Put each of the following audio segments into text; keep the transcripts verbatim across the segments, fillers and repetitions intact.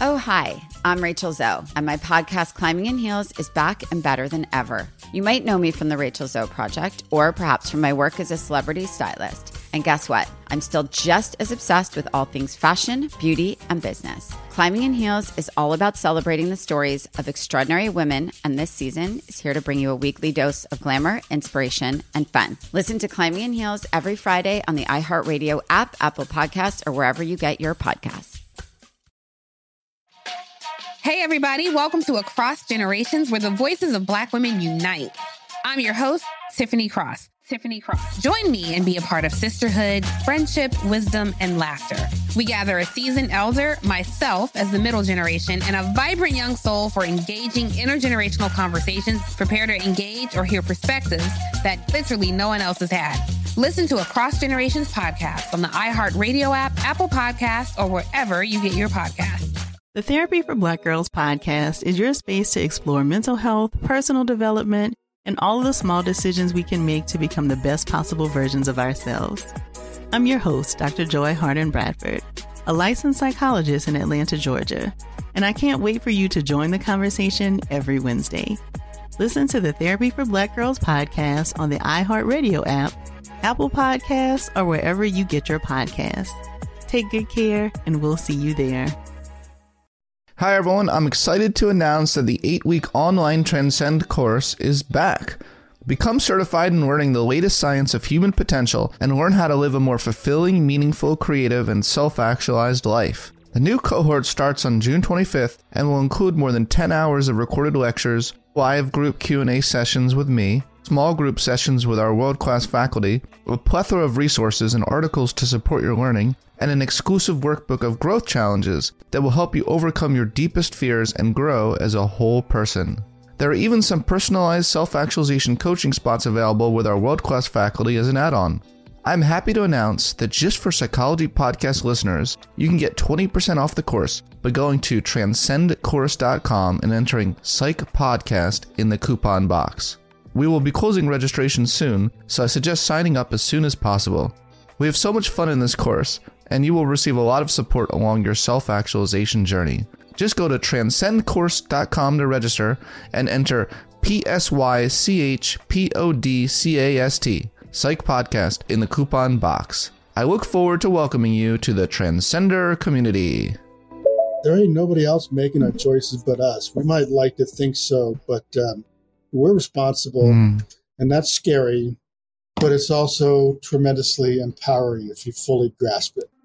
Oh, hi, I'm Rachel Zoe, and my podcast, Climbing in Heels, is back and better than ever. You might know me from the Rachel Zoe Project, or perhaps from my work as a celebrity stylist. And guess what? I'm still just as obsessed with all things fashion, beauty, and business. Climbing in Heels is all about celebrating the stories of extraordinary women, and this season is here to bring you a weekly dose of glamour, inspiration, and fun. Listen to Climbing in Heels every Friday on the iHeartRadio app, Apple Podcasts, or wherever you get your podcasts. Hey, everybody. Welcome to Across Generations, where the voices of Black women unite. I'm your host, Tiffany Cross. Tiffany Cross. Join me and be a part of sisterhood, friendship, wisdom, and laughter. We gather a seasoned elder, myself as the middle generation, and a vibrant young soul for engaging intergenerational conversations. Prepare to engage or hear perspectives that literally no one else has had. Listen to Across Generations podcast on the iHeartRadio app, Apple Podcasts, or wherever you get your podcasts. The Therapy for Black Girls podcast is your space to explore mental health, personal development, and all of the small decisions we can make to become the best possible versions of ourselves. I'm your host, Doctor Joy Harden Bradford, a licensed psychologist in Atlanta, Georgia, and I can't wait for you to join the conversation every Wednesday. Listen to the Therapy for Black Girls podcast on the iHeartRadio app, Apple Podcasts, or wherever you get your podcasts. Take good care, and we'll see you there. Hi everyone, I'm excited to announce that the eight-week online Transcend course is back. Become certified in learning the latest science of human potential and learn how to live a more fulfilling, meaningful, creative, and self-actualized life. The new cohort starts on June twenty-fifth and will include more than ten hours of recorded lectures, live group Q and A sessions with me, small group sessions with our world-class faculty, a plethora of resources and articles to support your learning, and an exclusive workbook of growth challenges that will help you overcome your deepest fears and grow as a whole person. There are even some personalized self-actualization coaching spots available with our world-class faculty as an add-on. I'm happy to announce that just for Psychology Podcast listeners, you can get twenty percent off the course by going to transcend course dot com and entering Psych Podcast in the coupon box. We will be closing registration soon, so I suggest signing up as soon as possible. We have so much fun in this course, and you will receive a lot of support along your self-actualization journey. Just go to transcend course dot com to register and enter P S Y C H P O D C A S T, Psych Podcast, in the coupon box. I look forward to welcoming you to the Transcender community. There ain't nobody else making our choices but us. We might like to think so, but um, we're responsible, mm. and that's scary, but it's also tremendously empowering if you fully grasp it.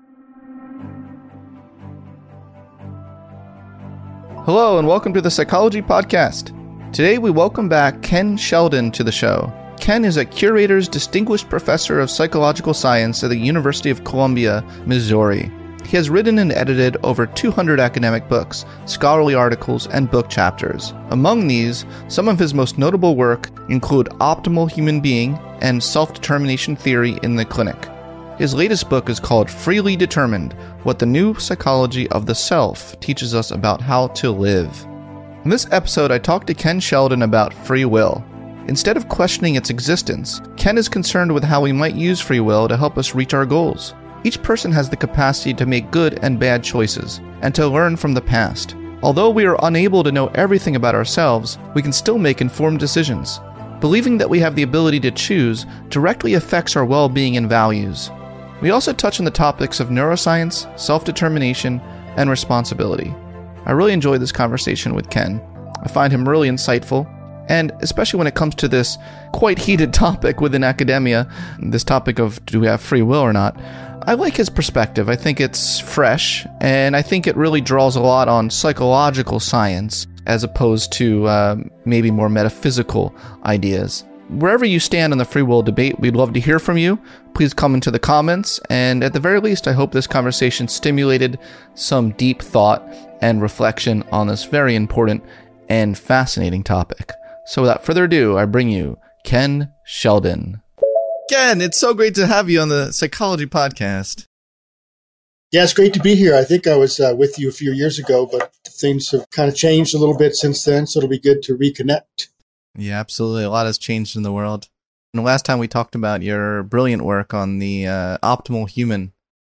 Hello and welcome to the Psychology Podcast. Today we welcome back Ken Sheldon to the show. Ken is a Curator's Distinguished Professor of Psychological Science at the University of Columbia, Missouri. He has written and edited over two hundred academic books, scholarly articles, and book chapters. Among these, some of his most notable work include Optimal Human Being and Self-Determination Theory in the Clinic. His latest book is called Freely Determined: What the New Psychology of the Self Teaches Us About How to Live. In this episode, I talked to Ken Sheldon about free will. Instead of questioning its existence, Ken is concerned with how we might use free will to help us reach our goals. Each person has the capacity to make good and bad choices, and to learn from the past. Although we are unable to know everything about ourselves, we can still make informed decisions. Believing that we have the ability to choose directly affects our well-being and values. We also touch on the topics of neuroscience, self-determination, and responsibility. I really enjoyed this conversation with Ken. I find him really insightful, and especially when it comes to this quite heated topic within academia, this topic of do we have free will or not, I like his perspective. I think it's fresh, and I think it really draws a lot on psychological science as opposed to uh, maybe more metaphysical ideas. Wherever you stand on the free will debate, we'd love to hear from you. Please come into the comments, and at the very least, I hope this conversation stimulated some deep thought and reflection on this very important and fascinating topic. So without further ado, I bring you Ken Sheldon. Ken, it's so great to have you on the Psychology Podcast. Yeah, it's great to be here. I think I was uh, with you a few years ago, but things have kind of changed a little bit since then, so it'll be good to reconnect. Yeah, absolutely. A lot has changed in the world. And the last time we talked about your brilliant work on the uh, optimal human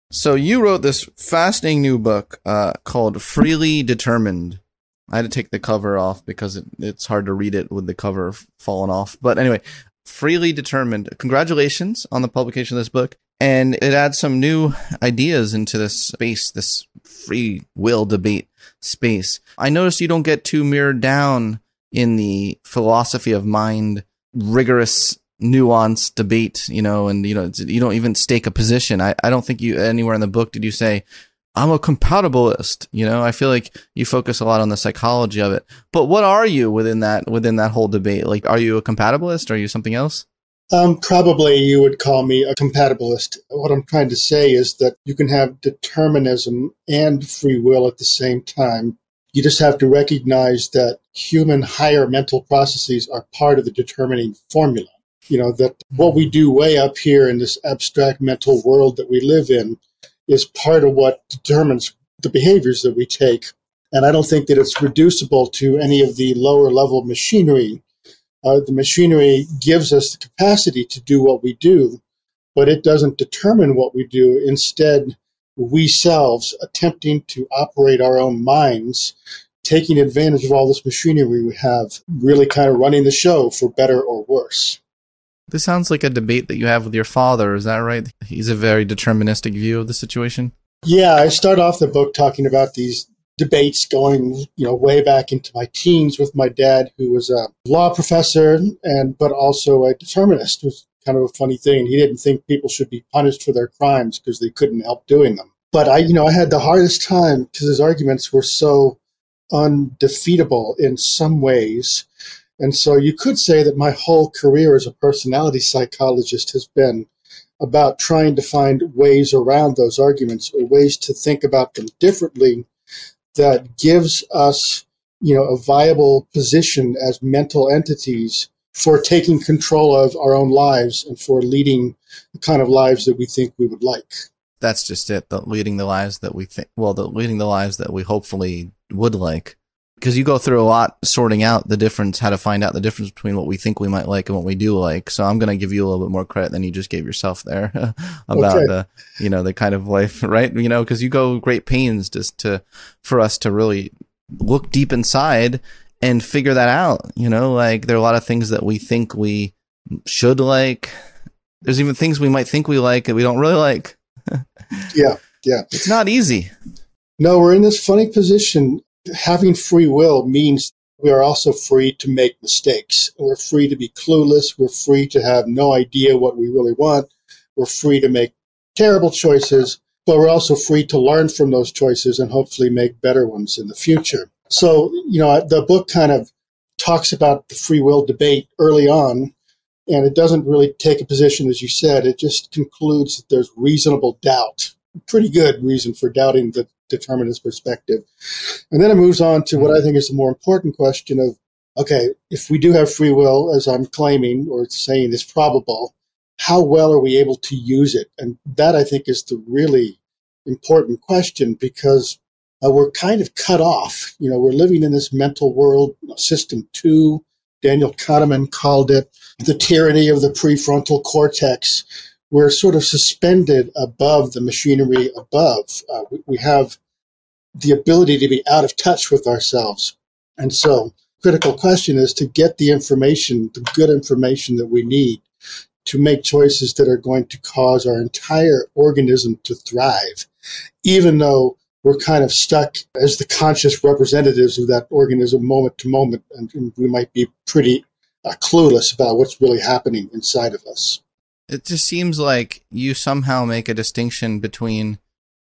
So you wrote this fascinating new book uh, called Freely Determined. I had to take the cover off because it, it's hard to read it with the cover falling off. But anyway, Freely Determined. Congratulations on the publication of this book. And it adds some new ideas into this space, this free will debate space. I noticed you don't get too mirrored down in the philosophy of mind, rigorous, nuanced debate, you know, and, you know, you don't even stake a position. I, I don't think you anywhere in the book did you say, I'm a compatibilist. You know, I feel like you focus a lot on the psychology of it. But what are you within that within that whole debate? Like, are you a compatibilist? Are you something else? Um, probably you would call me a compatibilist. What I'm trying to say is that you can have determinism and free will at the same time. You just have to recognize that human higher mental processes are part of the determining formula. You know, that what we do way up here in this abstract mental world that we live in is part of what determines the behaviors that we take. And I don't think that it's reducible to any of the lower level machinery. Uh, the machinery gives us the capacity to do what we do, but it doesn't determine what we do. Instead, we selves attempting to operate our own minds, taking advantage of all this machinery we have, really kind of running the show for better or worse. This sounds like a debate that you have with your father. Is that right? He's a very deterministic view of the situation. Yeah, I start off the book talking about these debates going, you know, way back into my teens with my dad, who was a law professor and but also a determinist. It was kind of a funny thing. He didn't think people should be punished for their crimes because they couldn't help doing them. But I, you know, I had the hardest time because his arguments were so undefeatable in some ways. And so you could say that my whole career as a personality psychologist has been about trying to find ways around those arguments or ways to think about them differently that gives us, you know, a viable position as mental entities for taking control of our own lives and for leading the kind of lives that we think we would like. That's just it. The leading the lives that we think, well, the leading the lives that we hopefully would like. Because you go through a lot sorting out the difference, how to find out the difference between what we think we might like and what we do like. So I'm going to give you a little bit more credit than you just gave yourself there about okay. the, you know, the kind of life, right? You know, because you go great pains just to, for us to really look deep inside and figure that out. You know, like there are a lot of things that we think we should like. There's even things we might think we like that we don't really like. yeah, yeah. It's not easy. No, we're in this funny position. Having free will means we are also free to make mistakes. We're free to be clueless. We're free to have no idea what we really want. We're free to make terrible choices, but we're also free to learn from those choices and hopefully make better ones in the future. So, you know, the book kind of talks about the free will debate early on, and it doesn't really take a position, as you said. It just concludes that there's reasonable doubt, pretty good reason for doubting the determinist perspective. And then it moves on to what I think is the more important question of, okay, if we do have free will, as I'm claiming or saying is probable, how well are we able to use it? And that, I think, is the really important question, because uh, we're kind of cut off. You know, we're living in this mental world, system two. Daniel Kahneman called it the tyranny of the prefrontal cortex. We're sort of suspended above the machinery above. Uh, we, we have the ability to be out of touch with ourselves. And so critical question is to get the information, the good information that we need to make choices that are going to cause our entire organism to thrive, even though we're kind of stuck as the conscious representatives of that organism moment to moment, and, and we might be pretty uh, clueless about what's really happening inside of us. It just seems like you somehow make a distinction between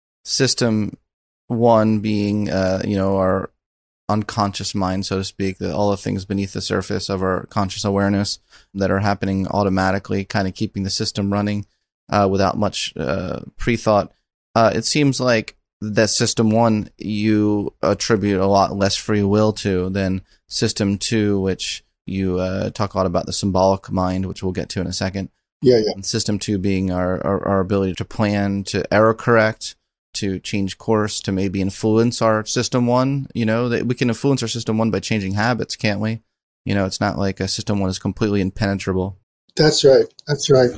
system one being, uh, you know, our unconscious mind, so to speak, that all the things beneath the surface of our conscious awareness that are happening automatically, kind of keeping the system running uh, without much uh, pre-thought. Uh, it seems like that system one you attribute a lot less free will to than system two, which you uh, talk a lot about the symbolic mind, which we'll get to in a second. Yeah, yeah. And system two being our, our, our ability to plan, to error correct, to change course, to maybe influence our system one. You know, that we can influence our system one by changing habits, can't we? You know, it's not like a system one is completely impenetrable. That's right. That's right.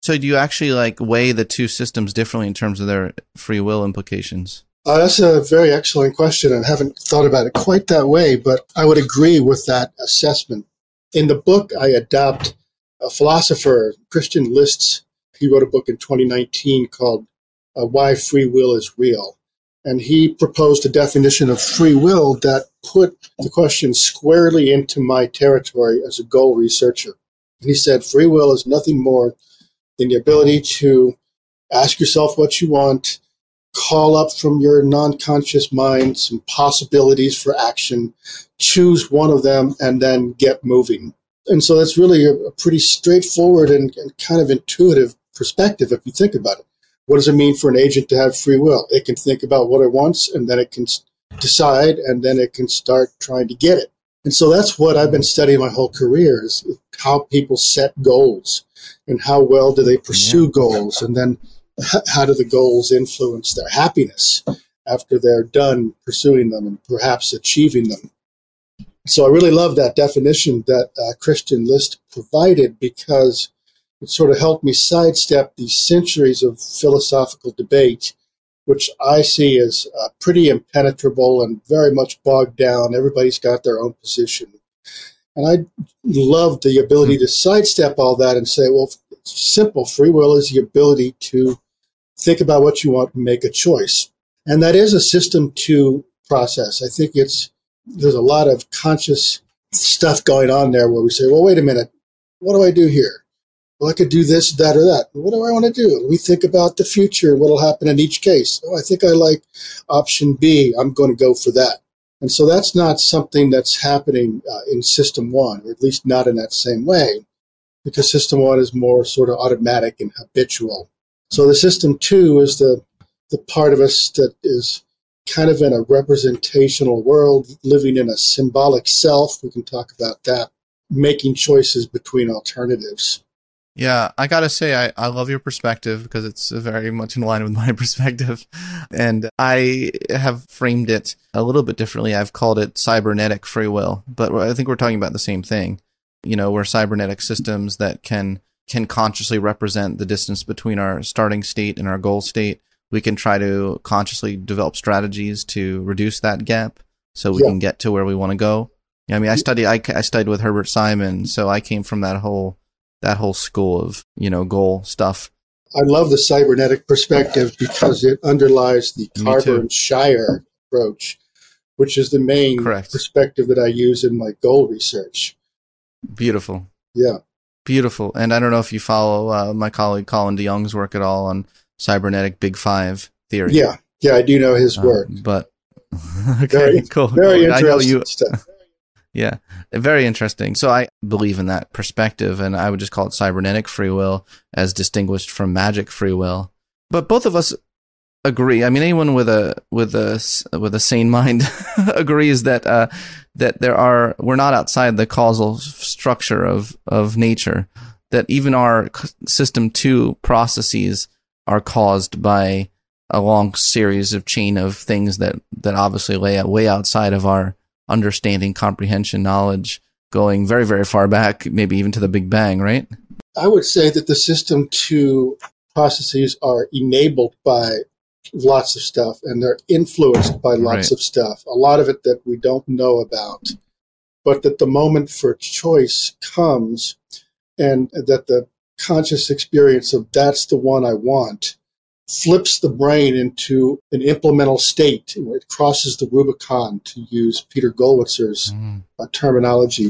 So do you actually like weigh the two systems differently in terms of their free will implications? Uh, that's a very excellent question. I haven't thought about it quite that way, but I would agree with that assessment. In the book, I adopt a philosopher, Christian List. He wrote a book in twenty nineteen called uh, Why Free Will is Real. And he proposed a definition of free will that put the question squarely into my territory as a goal researcher. And he said, free will is nothing more than the ability to ask yourself what you want, call up from your non-conscious mind some possibilities for action, choose one of them, and then get moving. And so that's really a, a pretty straightforward and, and kind of intuitive perspective if you think about it. What does it mean for an agent to have free will? It can think about what it wants, and then it can decide, and then it can start trying to get it. And so that's what I've been studying my whole career, is how people set goals and how well do they pursue goals, and then how do the goals influence their happiness after they're done pursuing them and perhaps achieving them. So I really love that definition that uh, Christian List provided, because it sort of helped me sidestep these centuries of philosophical debate, which I see as uh, pretty impenetrable and very much bogged down. Everybody's got their own position. And I love the ability to sidestep all that and say, well, it's simple. Free will is the ability to think about what you want and make a choice. And that is a system two process. I think it's there's a lot of conscious stuff going on there where we say, well, wait a minute, what do I do here? Well, I could do this, that, or that. What do I want to do? We think about the future and what will happen in each case. Oh, I think I like option B. I'm going to go for that. And so that's not something that's happening uh, in System one, or at least not in that same way, because System one is more sort of automatic and habitual. So the System two is the, the part of us that is kind of in a representational world, living in a symbolic self. We can talk about that, making choices between alternatives. Yeah, I got to say, I, I love your perspective because it's very much in line with my perspective. And I have framed it a little bit differently. I've called it cybernetic free will, but I think we're talking about the same thing. You know, we're cybernetic systems that can can consciously represent the distance between our starting state and our goal state. We can try to consciously develop strategies to reduce that gap so we yeah. can get to where we want to go. I mean, I studied I, I studied with Herbert Simon, so I came from that whole that whole school of, you know, goal stuff. I love the cybernetic perspective because it underlies the Carver and Shire approach, which is the main Correct. perspective that I use in my goal research. Beautiful. Yeah. Beautiful. And I don't know if you follow uh, my colleague Colin DeYoung's work at all on cybernetic Big Five theory. Yeah. Yeah, I do know his work. Uh, but okay, very, cool. Very cool. interesting I know you, stuff. Yeah, very interesting. So I believe in that perspective, and I would just call it cybernetic free will as distinguished from magic free will. But both of us agree. I mean, anyone with a with a with a sane mind agrees that uh, that there are we're not outside the causal structure of of nature. That even our system two processes are caused by a long series of chain of things that that obviously lay way outside of our understanding, comprehension, knowledge, going very, very far back, maybe even to the Big Bang, right? I would say that the System two processes are enabled by lots of stuff, and they're influenced by lots right. of stuff, a lot of it that we don't know about, but that the moment for choice comes, and that the conscious experience of that's the one I want flips the brain into an implemental state. It crosses the Rubicon, to use Peter Gollwitzer's mm. uh, terminology.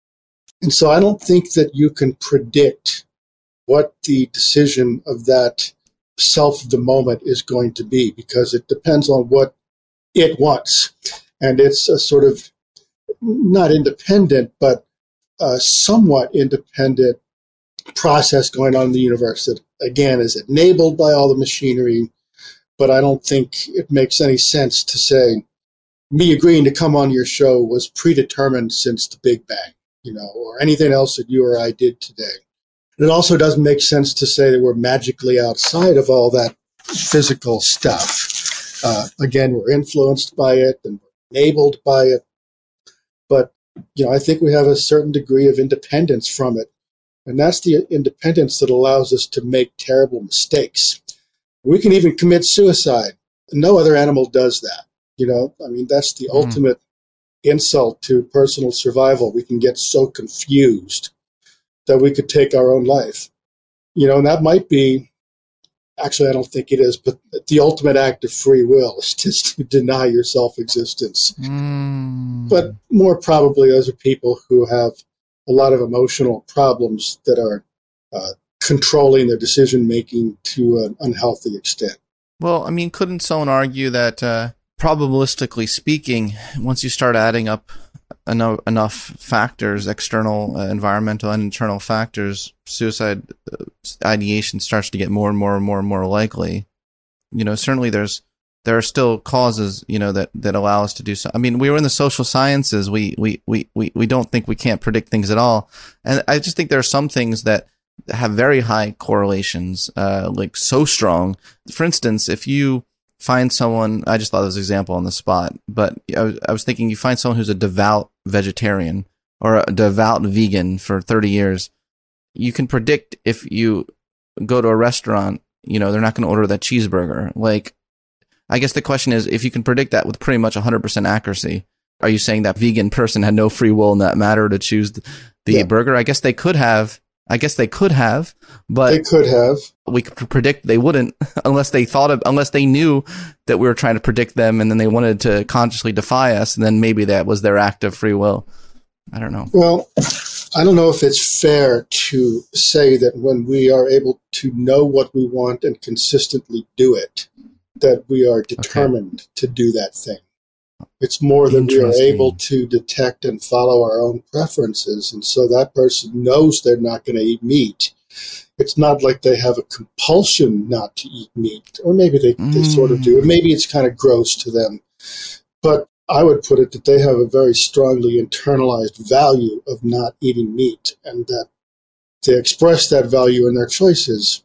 And so I don't think that you can predict what the decision of that self of the moment is going to be, because it depends on what it wants. And it's a sort of not independent, but a somewhat independent process going on in the universe that, again, is enabled by all the machinery. But I don't think it makes any sense to say me agreeing to come on your show was predetermined since the Big Bang, you know, or anything else that you or I did today. It also doesn't make sense to say that we're magically outside of all that physical stuff. Uh, again, we're influenced by it and we're enabled by it. But, you know, I think we have a certain degree of independence from it. And that's the independence that allows us to make terrible mistakes. We can even commit suicide. No other animal does that. You know, I mean, that's the mm. ultimate insult to personal survival. We can get so confused that we could take our own life. You know, and that might be, actually, I don't think it is, but the ultimate act of free will is just to deny yourself existence. Mm. But more probably, those are people who have a lot of emotional problems that are uh, controlling their decision-making to an unhealthy extent. Well, I mean, couldn't someone argue that, uh, probabilistically speaking, once you start adding up enough, enough factors, external, uh, environmental, and internal factors, suicide uh, ideation starts to get more and more and more and more likely? You know, certainly there's there are still causes, you know, that, that allow us to do so. I mean, we were in the social sciences. We, we, we, we, we don't think we can't predict things at all. And I just think there are some things that have very high correlations, uh, like so strong. For instance, if you find someone, I just thought of this example on the spot, but I was, I was thinking you find someone who's a devout vegetarian or a devout vegan for thirty years, you can predict if you go to a restaurant, you know, they're not going to order that cheeseburger. Like, I guess the question is, if you can predict that with pretty much one hundred percent accuracy, are you saying that vegan person had no free will in that matter to choose the, the yeah. burger? I guess they could have. I guess they could have, but they could have. We could predict they wouldn't unless they thought of, unless they knew that we were trying to predict them, and then they wanted to consciously defy us, and then maybe that was their act of free will. I don't know. Well, I don't know if it's fair to say that when we are able to know what we want and consistently do it, that we are determined okay. to do that thing. It's more that we are able to detect and follow our own preferences. And so that person knows they're not going to eat meat. It's not like they have a compulsion not to eat meat, or maybe they, mm. they sort of do. Maybe it's kind of gross to them. But I would put it that they have a very strongly internalized value of not eating meat, and that they express that value in their choices.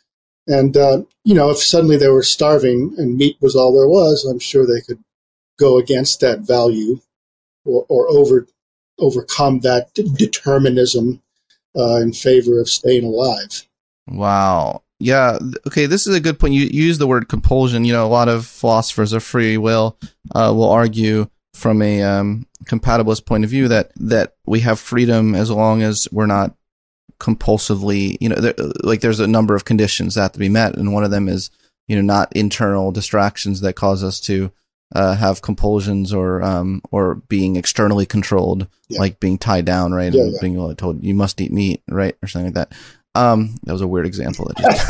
And, uh, you know, if suddenly they were starving and meat was all there was, I'm sure they could go against that value or, or over overcome that d- determinism uh, in favor of staying alive. Wow. Yeah. Okay. This is a good point. You, you use the word compulsion. You know, a lot of philosophers of free will uh, will argue from a um, compatibilist point of view that, that we have freedom as long as we're not compulsively, you know, there, like there's a number of conditions that have to be met. And one of them is, you know, not internal distractions that cause us to uh, have compulsions or, um, or being externally controlled, yeah. like being tied down, right? Yeah, and yeah. being told you must eat meat, right? Or something like that. Um, that was a weird example.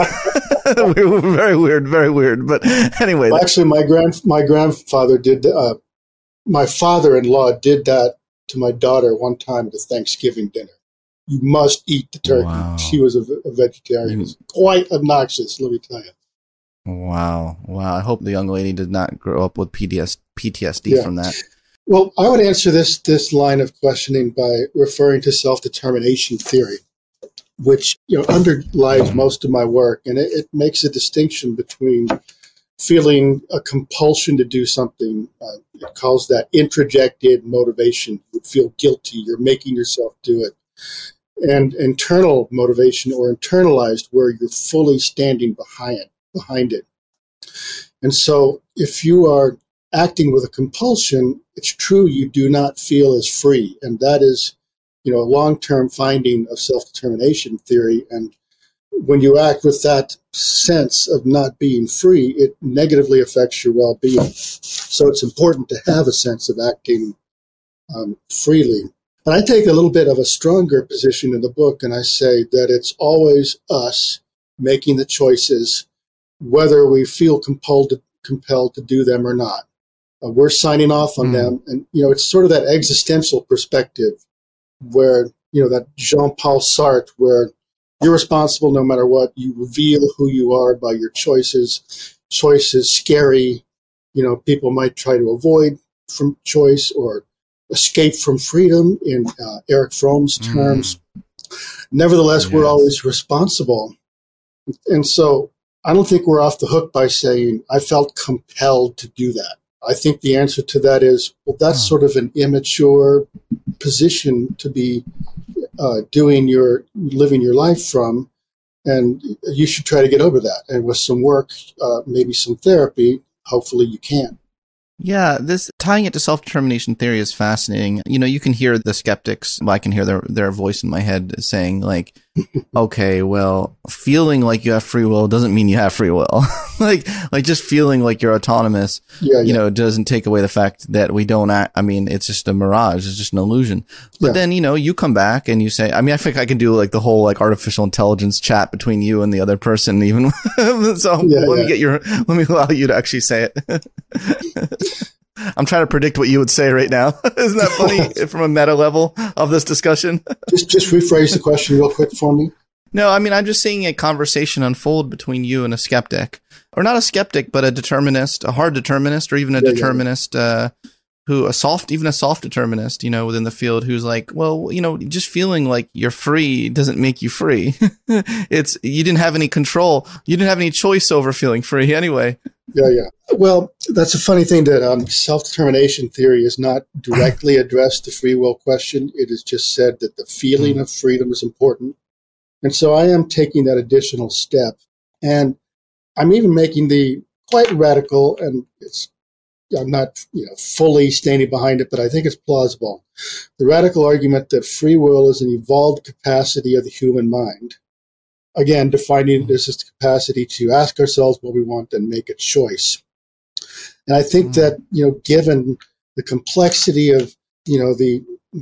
That just very weird, very weird. But anyway, well, actually, my grand my grandfather did. Uh, my father-in-law did that to my daughter one time at a Thanksgiving dinner. You must eat the turkey. Wow. She was a, a vegetarian. It was quite obnoxious, let me tell you. Wow, wow! I hope the young lady did not grow up with P T S D yeah. from that. Well, I would answer this this line of questioning by referring to self-determination theory, which you know underlies most of my work, and it, it makes a distinction between feeling a compulsion to do something. Uh, it calls that introjected motivation. You feel guilty. You're making yourself do it. And internal motivation, or internalized, where you're fully standing behind it, behind it. And so if you are acting with a compulsion, it's true you do not feel as free. And that is, you know, a long-term finding of self-determination theory. And when you act with that sense of not being free, it negatively affects your well-being. So it's important to have a sense of acting um, freely. And I take a little bit of a stronger position in the book, and I say that it's always us making the choices, whether we feel compelled to, compelled to do them or not. Uh, we're signing off on mm. them. And, you know, it's sort of that existential perspective where, you know, that Jean-Paul Sartre, where you're responsible no matter what. You reveal who you are by your choices. Choice is scary. You know, people might try to avoid from choice or escape from freedom in uh, Eric Fromm's terms. Mm. Nevertheless, yes. we're always responsible. And so I don't think we're off the hook by saying, I felt compelled to do that. I think the answer to that is, well, that's oh. sort of an immature position to be uh, doing your, living your life from. And you should try to get over that. And with some work, uh, maybe some therapy, hopefully you can. Yeah, this tying it to self-determination theory is fascinating. You know, you can hear the skeptics, well, I can hear their, their voice in my head saying like, okay, well, feeling like you have free will doesn't mean you have free will. like, like just feeling like you're autonomous, yeah, you yeah. know, doesn't take away the fact that we don't act. I mean, it's just a mirage. It's just an illusion. But yeah. then, you know, you come back and you say, I mean, I think I can do like the whole like artificial intelligence chat between you and the other person even. so yeah, let yeah. me get your, let me allow you to actually say it. I'm trying to predict what you would say right now. Isn't that funny from a meta level of this discussion? just just rephrase the question real quick for me. No, I mean, I'm just seeing a conversation unfold between you and a skeptic. Or not a skeptic, but a determinist, a hard determinist, or even a yeah, determinist, yeah. uh, who, a soft, even a soft determinist, you know, within the field, who's like, well, you know, just feeling like you're free doesn't make you free. It's, you didn't have any control. You didn't have any choice over feeling free anyway. Yeah, yeah. Well, that's a funny thing that um, self-determination theory is not directly addressed the free will question. It is just said that the feeling of freedom is important. And so I am taking that additional step. And I'm even making the quite radical, and it's I'm not you know, fully standing behind it, but I think it's plausible. The radical argument that free will is an evolved capacity of the human mind. Again, defining it as the capacity to ask ourselves what we want and make a choice. And I think mm. that, you know, given the complexity of, you know, the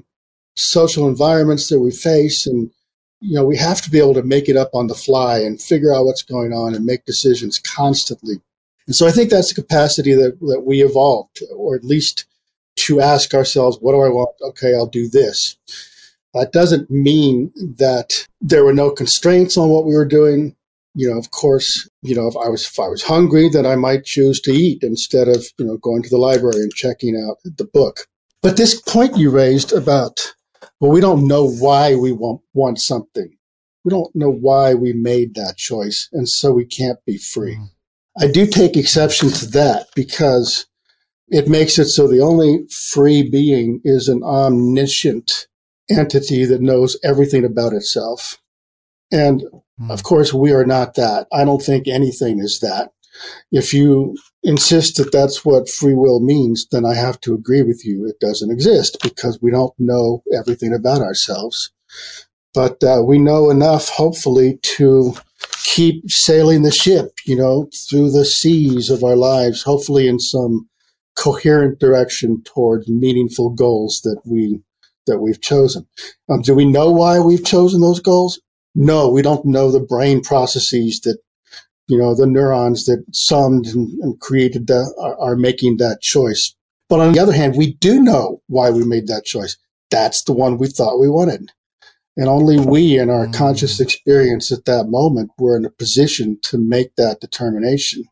social environments that we face, and, you know, we have to be able to make it up on the fly and figure out what's going on and make decisions constantly. And so I think that's the capacity that, that we evolved, or at least to ask ourselves, what do I want? Okay, I'll do this. That doesn't mean that there were no constraints on what we were doing. You know, of course, you know, if I was if I was hungry, then I might choose to eat instead of, you know, going to the library and checking out the book. But this point you raised about, well, we don't know why we want, want something. We don't know why we made that choice, and so we can't be free. Mm. I do take exception to that because it makes it so the only free being is an omniscient entity that knows everything about itself. And mm. of course, we are not that. I don't think anything is that. If you insist that that's what free will means, then I have to agree with you. It doesn't exist because we don't know everything about ourselves. But uh, we know enough, hopefully, to keep sailing the ship, you know, through the seas of our lives, hopefully in some coherent direction toward meaningful goals that we that we've chosen. Um, do we know why we've chosen those goals? No, we don't know the brain processes that, you know, the neurons that summed and, and created that are, are making that choice. But on the other hand, we do know why we made that choice. That's the one we thought we wanted. And only we in our conscious experience at that moment were in a position to make that determination.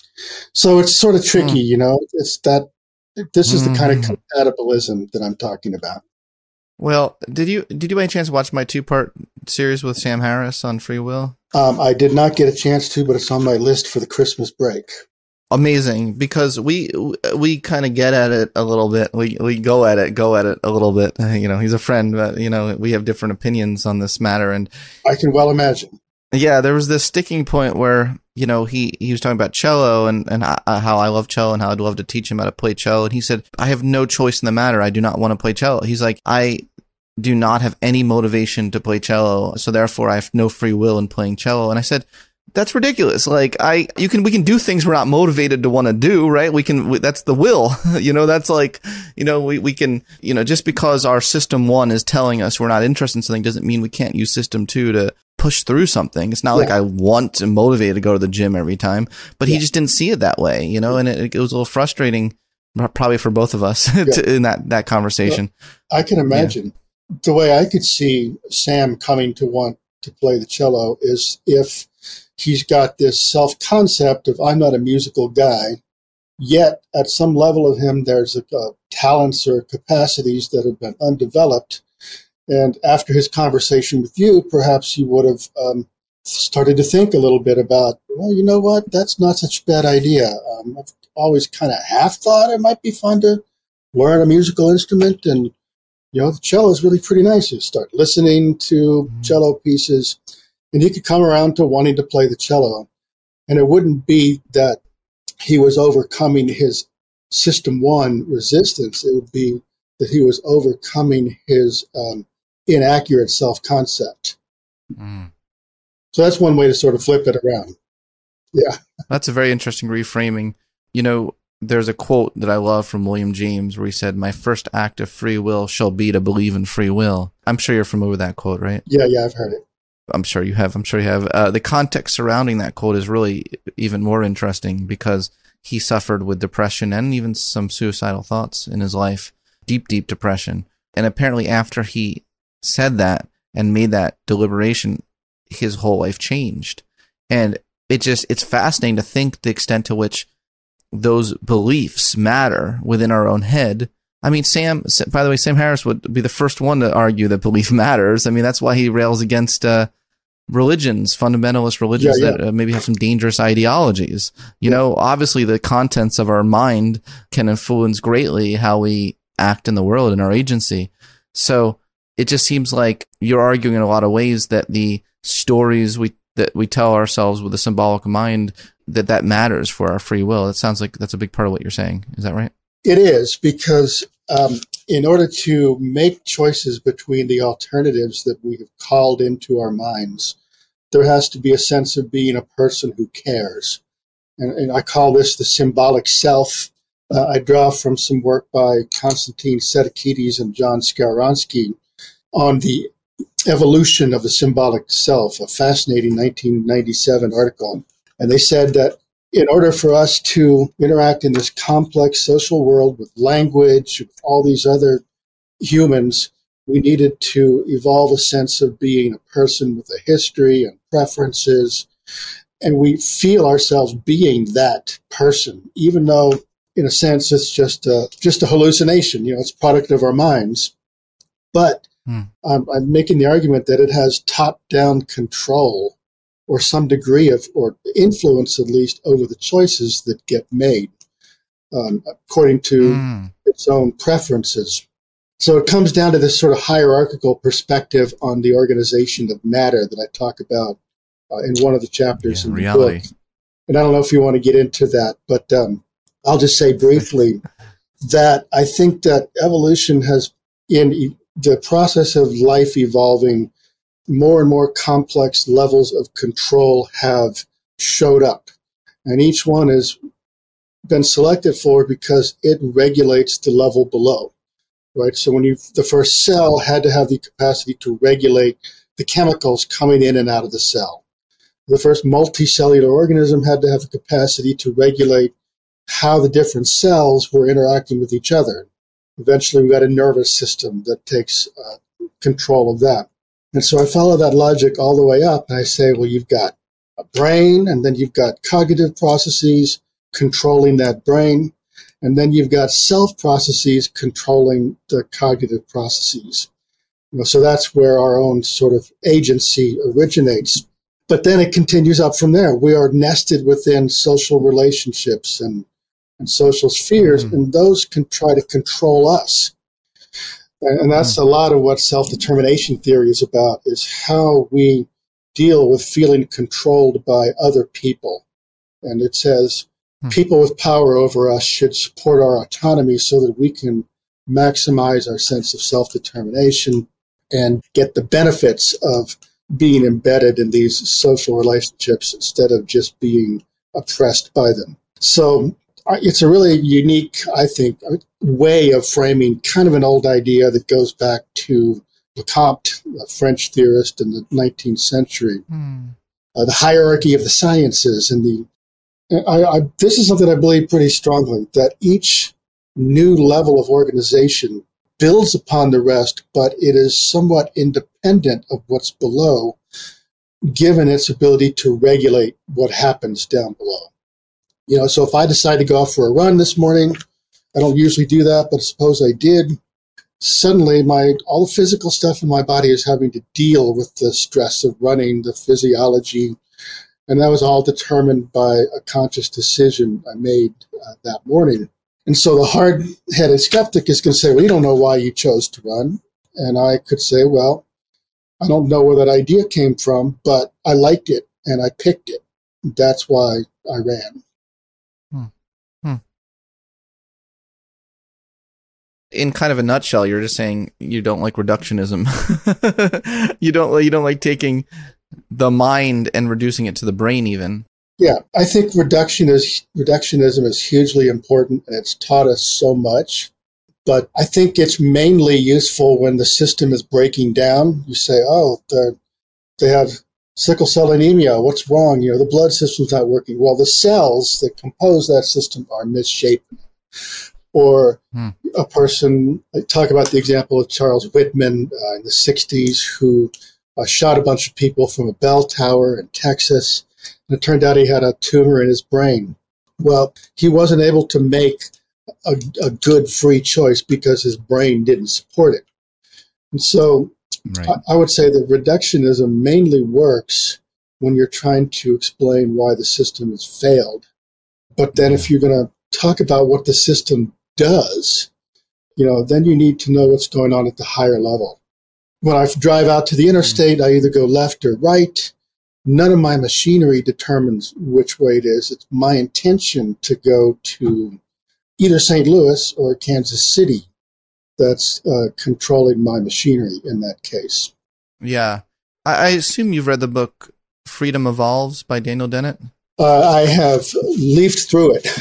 So it's sort of tricky, you know, it's that this is the kind of compatibilism that I'm talking about. Well, did you did you by any chance watch my two-part series with Sam Harris on free will? Um, I did not get a chance to, but it's on my list for the Christmas break. Amazing, because we we kind of get at it a little bit. We we go at it, go at it a little bit. You know, he's a friend, but you know, we have different opinions on this matter, and I can well imagine. Yeah, there was this sticking point where, you know, he, he was talking about cello and, and uh, how I love cello and how I'd love to teach him how to play cello. And he said, I have no choice in the matter. I do not want to play cello. He's like, I do not have any motivation to play cello. So therefore I have no free will in playing cello. And I said, that's ridiculous. Like I, you can, we can do things we're not motivated to want to do, right? We can, we, that's the will, you know, that's like, you know, we, we can, you know, just because our system one is telling us we're not interested in something doesn't mean we can't use system two to push through something. It's not yeah. like I want to motivate to go to the gym every time, but yeah. he just didn't see it that way, you know, and it, it was a little frustrating probably for both of us yeah. to, in that, that conversation. Well, I can imagine yeah. the way I could see Sam coming to want to play the cello is if he's got this self-concept of I'm not a musical guy, yet at some level of him there's a, a talents or capacities that have been undeveloped. And after his conversation with you, perhaps he would have um, started to think a little bit about, well, you know what, that's not such a bad idea. Um, I've always kind of half thought it might be fun to learn a musical instrument and you know, the cello is really pretty nice. You start listening to cello pieces, and he could come around to wanting to play the cello. And it wouldn't be that he was overcoming his system one resistance. It would be that he was overcoming his um, inaccurate self-concept. Mm. So that's one way to sort of flip it around. Yeah. That's a very interesting reframing. You know, there's a quote that I love from William James where he said, "My first act of free will shall be to believe in free will." I'm sure you're familiar with that quote, right? Yeah, yeah, I've heard it. I'm sure you have. I'm sure you have. Uh, the context surrounding that quote is really even more interesting because he suffered with depression and even some suicidal thoughts in his life, deep, deep depression. And apparently after he said that and made that deliberation, his whole life changed. And it just, it's fascinating to think the extent to which those beliefs matter within our own head. I mean, Sam, by the way, Sam Harris would be the first one to argue that belief matters. I mean, that's why he rails against uh, religions, fundamentalist religions yeah, yeah. that uh, maybe have some dangerous ideologies. You yeah. know, obviously the contents of our mind can influence greatly how we act in the world and our agency. So it just seems like you're arguing in a lot of ways that the stories we that we tell ourselves with a symbolic mind, that that matters for our free will. It sounds like that's a big part of what you're saying. Is that right? It is, because um, in order to make choices between the alternatives that we have called into our minds, there has to be a sense of being a person who cares. And, and I call this the symbolic self. Uh, I draw from some work by Konstantin Sedekides and John Skowronski on the evolution of the symbolic self, a fascinating nineteen ninety-seven article. And they said that in order for us to interact in this complex social world with language, with all these other humans, we needed to evolve a sense of being a person with a history and preferences. And we feel ourselves being that person, even though, in a sense, it's just a, just a hallucination. You know, it's a product of our minds. But hmm. I'm, I'm making the argument that it has top-down control, or some degree of, or influence at least, over the choices that get made, um, according to mm. its own preferences. So it comes down to this sort of hierarchical perspective on the organization of matter that I talk about uh, in one of the chapters yeah, in the reality. book. And I don't know if you want to get into that, but um, I'll just say briefly that I think that evolution has, in e- the process of life evolving, more and more complex levels of control have showed up. And each one has been selected for because it regulates the level below, right? So when you, the first cell had to have the capacity to regulate the chemicals coming in and out of the cell. The first multicellular organism had to have the capacity to regulate how the different cells were interacting with each other. Eventually, we got a nervous system that takes uh, control of that. And so I follow that logic all the way up, and I say, well, you've got a brain, and then you've got cognitive processes controlling that brain, and then you've got self-processes controlling the cognitive processes. You know, so that's where our own sort of agency originates. But then it continues up from there. We are nested within social relationships and, and social spheres, mm-hmm. and those can try to control us. And that's a lot of what self-determination theory is about, is how we deal with feeling controlled by other people. And it says hmm. people with power over us should support our autonomy so that we can maximize our sense of self-determination and get the benefits of being embedded in these social relationships instead of just being oppressed by them. So it's a really unique, I think, way of framing kind of an old idea that goes back to Lecompte, a French theorist in the nineteenth century. Mm. Uh, the hierarchy of the sciences. And the I, I, this is something I believe pretty strongly, that each new level of organization builds upon the rest, but it is somewhat independent of what's below, given its ability to regulate what happens down below. You know, so if I decide to go out for a run this morning, I don't usually do that, but suppose I did, suddenly my all the physical stuff in my body is having to deal with the stress of running, the physiology, and that was all determined by a conscious decision I made uh, that morning. And so the hard-headed skeptic is going to say, well, you don't know why you chose to run. And I could say, well, I don't know where that idea came from, but I liked it and I picked it. That's why I ran. Hmm. Hmm. In kind of a nutshell, you're just saying you don't like reductionism. you don't you don't like taking the mind and reducing it to the brain even. Yeah, I think reduction is, reductionism is hugely important, and it's taught us so much. But I think it's mainly useful when the system is breaking down. You say, oh, they have sickle cell anemia. What's wrong? You know, the blood system's not working. Well, the cells that compose that system are misshapen. Or hmm. a person, I talk about the example of Charles Whitman uh, in the sixties, who uh, shot a bunch of people from a bell tower in Texas. And it turned out he had a tumor in his brain. Well, he wasn't able to make a, a good free choice because his brain didn't support it. And so right. I, I would say that reductionism mainly works when you're trying to explain why the system has failed. But then yeah. if you're going to talk about what the system does, you know, then you need to know what's going on at the higher level. When I drive out to the interstate, mm. I either go left or right. None of my machinery determines which way it is. It's my intention to go to either Saint Louis or Kansas City that's uh, controlling my machinery in that case. Yeah. I, I assume you've read the book Freedom Evolves by Daniel Dennett? Uh, I have leafed through it.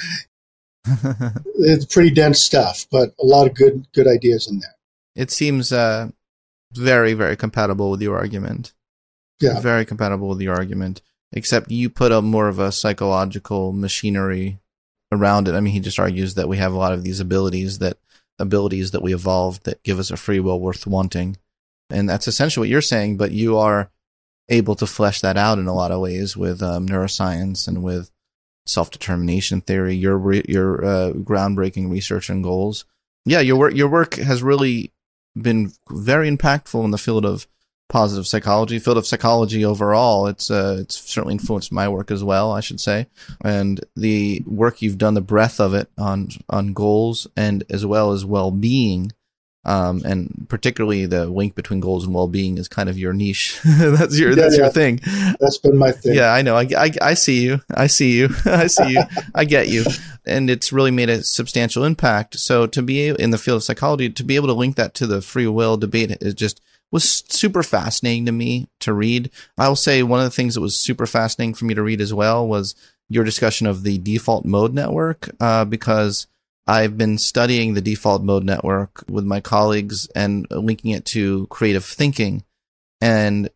It's pretty dense stuff, but a lot of good good ideas in there. It seems uh, very, very compatible with your argument. Yeah. Very compatible with your argument, except you put a more of a psychological machinery around it. I mean, he just argues that we have a lot of these abilities that abilities that we evolved that give us a free will worth wanting. And that's essentially what you're saying, but you are able to flesh that out in a lot of ways with um, neuroscience and with self-determination theory, your re- your uh, groundbreaking research and goals. Yeah, your work your work has really been very impactful in the field of positive psychology, field of psychology overall. It's uh, it's certainly influenced my work as well, I should say. And the work you've done, the breadth of it on on goals and as well as well-being, um, and particularly the link between goals and well-being is kind of your niche. that's your yeah, that's yeah. your thing. That's been my thing. Yeah, I know. I, I, I see you. I see you. I see you. I get you. And it's really made a substantial impact. So to be in the field of psychology, to be able to link that to the free will debate is just was super fascinating to me to read. I'll say one of the things that was super fascinating for me to read as well was your discussion of the default mode network, uh, because I've been studying the default mode network with my colleagues and linking it to creative thinking. And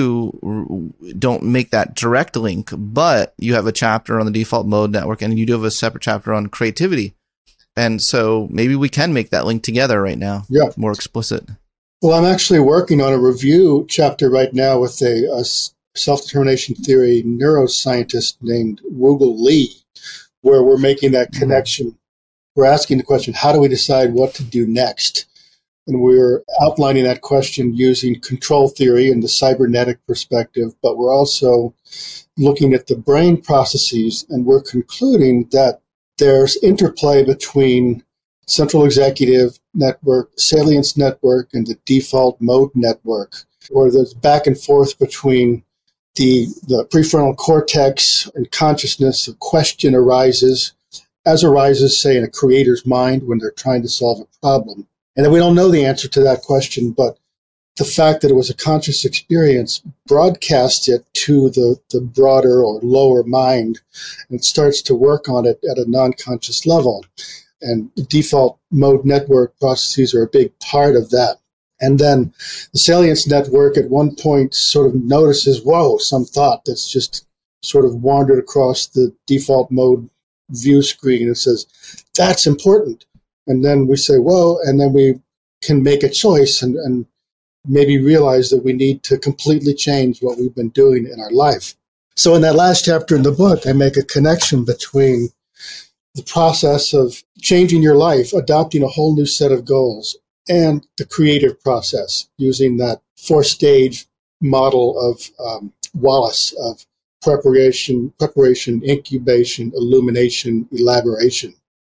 you don't make that direct link, but you have a chapter on the default mode network and you do have a separate chapter on creativity. And so maybe we can make that link together right now. Yeah. More explicit. Well, I'm actually working on a review chapter right now with a, a self-determination theory neuroscientist named Woogle Lee, where we're making that connection. We're asking the question, how do we decide what to do next? And we're outlining that question using control theory and the cybernetic perspective, but we're also looking at the brain processes, and we're concluding that there's interplay between central executive network, salience network, and the default mode network, or there's back and forth between the, the prefrontal cortex and consciousness. A question arises, as arises, say, in a creator's mind when they're trying to solve a problem. And then we don't know the answer to that question, but the fact that it was a conscious experience broadcasts it to the, the broader or lower mind, and it starts to work on it at a non-conscious level. And the default mode network processes are a big part of that. And then the salience network at one point sort of notices, whoa, some thought that's just sort of wandered across the default mode view screen and says, that's important. And then we say, whoa, and then we can make a choice and, and maybe realize that we need to completely change what we've been doing in our life. So in that last chapter in the book, I make a connection between the process of changing your life, adopting a whole new set of goals, and the creative process using that four-stage model of um, Wallace of preparation, preparation, incubation, illumination, elaboration.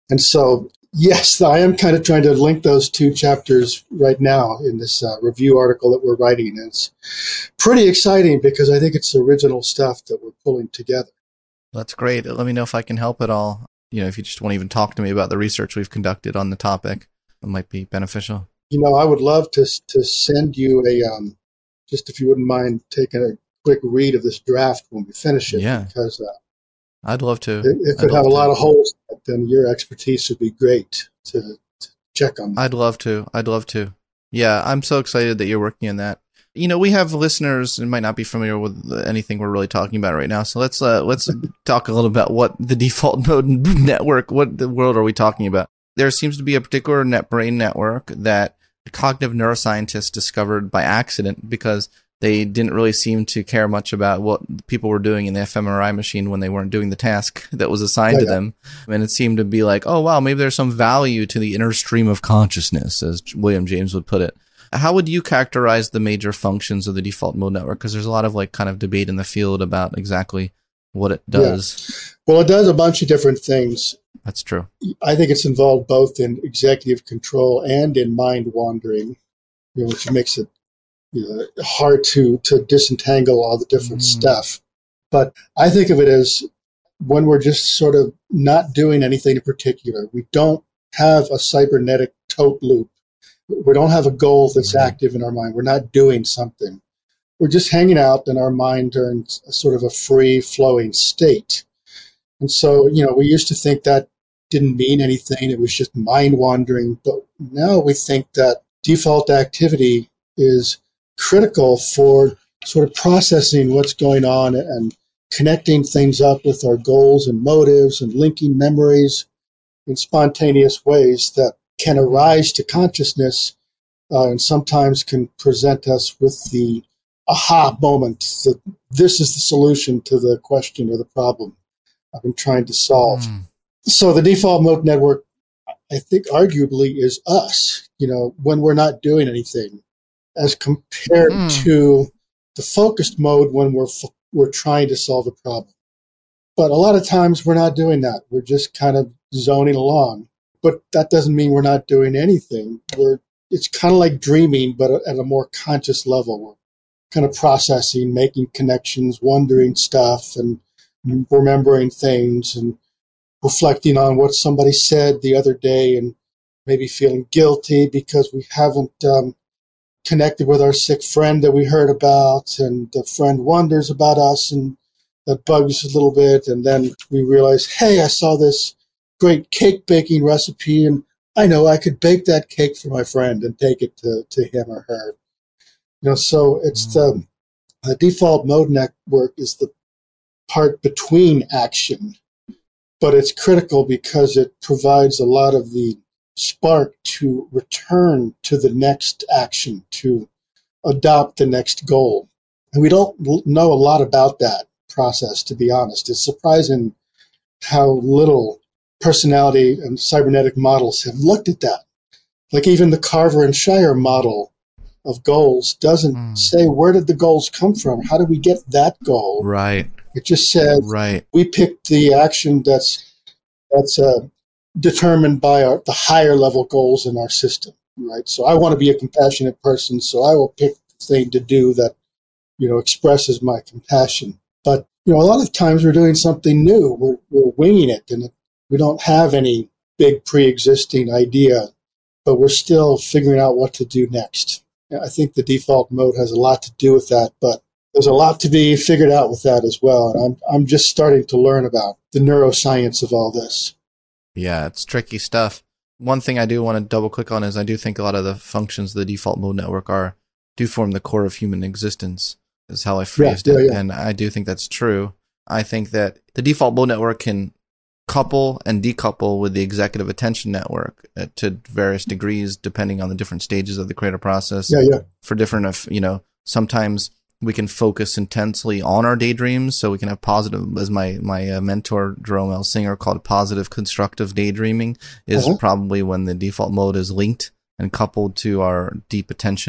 And so, yes, I am kind of trying to link those two chapters right now in this uh, review article that we're writing. And it's pretty exciting because I think it's original stuff that we're pulling together. That's great. Let me know if I can help at all. You know, if you just want to even talk to me about the research we've conducted on the topic, it might be beneficial. You know, I would love to to send you a, um, just if you wouldn't mind taking a quick read of this draft when we finish it. Yeah. Because uh, I'd love to. It, it could I'd have a to. lot of holes, but then your expertise would be great to, to check on that. I'd love to. I'd love to. Yeah, I'm so excited that you're working on that. You know, we have listeners who might not be familiar with anything we're really talking about right now. So let's uh, let's talk a little about what the default mode network, what the world are we talking about? There seems to be a particular net brain network that cognitive neuroscientists discovered by accident because they didn't really seem to care much about what people were doing in the fMRI machine when they weren't doing the task that was assigned yeah, to yeah. them. And it seemed to be like, oh, wow, maybe there's some value to the inner stream of consciousness, as William James would put it. How would you characterize the major functions of the default mode network? Because there's a lot of like kind of debate in the field about exactly what it does. Yeah. Well, it does a bunch of different things. That's true. I think it's involved both in executive control and in mind wandering, you know, which makes it you know, hard to, to disentangle all the different mm. stuff. But I think of it as when we're just sort of not doing anything in particular. We don't have a cybernetic tote loop. We don't have a goal that's right. active in our mind. We're not doing something. We're just hanging out, and our mind are in a sort of a free-flowing state. And so, you know, we used to think that didn't mean anything. It was just mind-wandering. But now we think that default activity is critical for sort of processing what's going on and connecting things up with our goals and motives and linking memories in spontaneous ways that can arise to consciousness uh, and sometimes can present us with the aha moment that this is the solution to the question or the problem I've been trying to solve. Mm. So the default mode network, I think, arguably is us, you know, when we're not doing anything, as compared mm. to the focused mode when we're fo- we're trying to solve a problem. But a lot of times we're not doing that. We're just kind of zoning along. But that doesn't mean we're not doing anything. We're it's kind of like dreaming, but at a more conscious level. We're kind of processing, making connections, wondering stuff, and remembering things, and reflecting on what somebody said the other day, and maybe feeling guilty because we haven't um, connected with our sick friend that we heard about, and the friend wonders about us, and that bugs us a little bit, and then we realize, hey, I saw this great cake baking recipe, and I know I could bake that cake for my friend and take it to, to him or her. You know, so it's the, the default mode network is the part between action, but it's critical because it provides a lot of the spark to return to the next action, to adopt the next goal. And we don't know a lot about that process, to be honest. It's surprising how little personality and cybernetic models have looked at that. Like even the Carver and Shire model of goals doesn't mm. say, where did the goals come from? How did we get that goal? Right. It just says, right. we picked the action that's that's uh, determined by our, the higher level goals in our system, right? So I want to be a compassionate person, so I will pick the thing to do that, you know, expresses my compassion. But, you know, a lot of times we're doing something new. We're, we're winging it, and it, we don't have any big pre-existing idea, but we're still figuring out what to do next. I think the default mode has a lot to do with that, but there's a lot to be figured out with that as well. And I'm I'm just starting to learn about the neuroscience of all this. Yeah, it's tricky stuff. One thing I do want to double click on is I do think a lot of the functions of the default mode network are do form the core of human existence, is how I phrased yeah, yeah, it. Yeah. And I do think that's true. I think that the default mode network can couple and decouple with the executive attention network to various degrees, depending on the different stages of the creative process. Yeah, yeah. For different, you know, sometimes we can focus intensely on our daydreams, so we can have positive, as my my uh, mentor Jerome L. Singer called it, positive constructive daydreaming is uh-huh. probably when the default mode is linked and coupled to our deep attention.